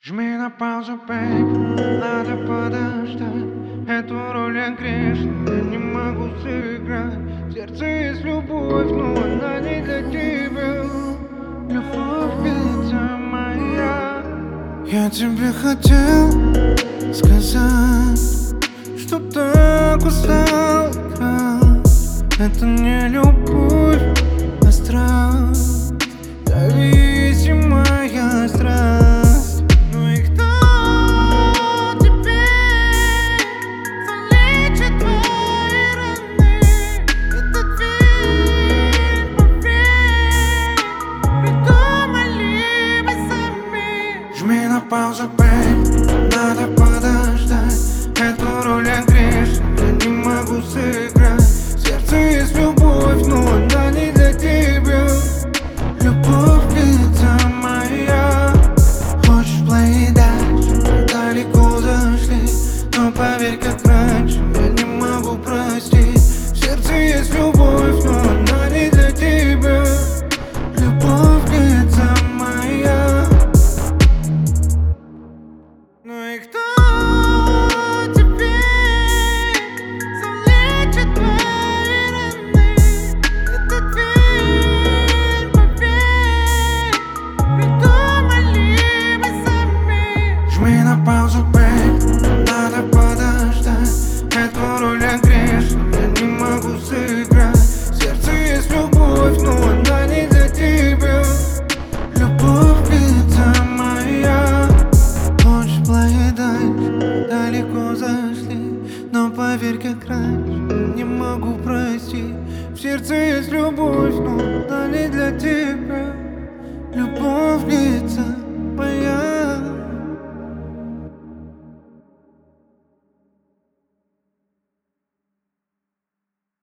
Жми на паузу, бейб, надо подождать. Эту роль я грешен, я не могу сыграть. В сердце есть любовь, но она не для тебя. Любовь это моя. Я тебе хотел сказать, что так устал я. Это не любовь, а страсть, зависимая страсть. Ну и кто теперь залечит твои раны? Этот фильм, поверь, придумали мы сами. Жми на паузу, бейб, надо подождать. Эту роль я грешен, я не могу сыграть.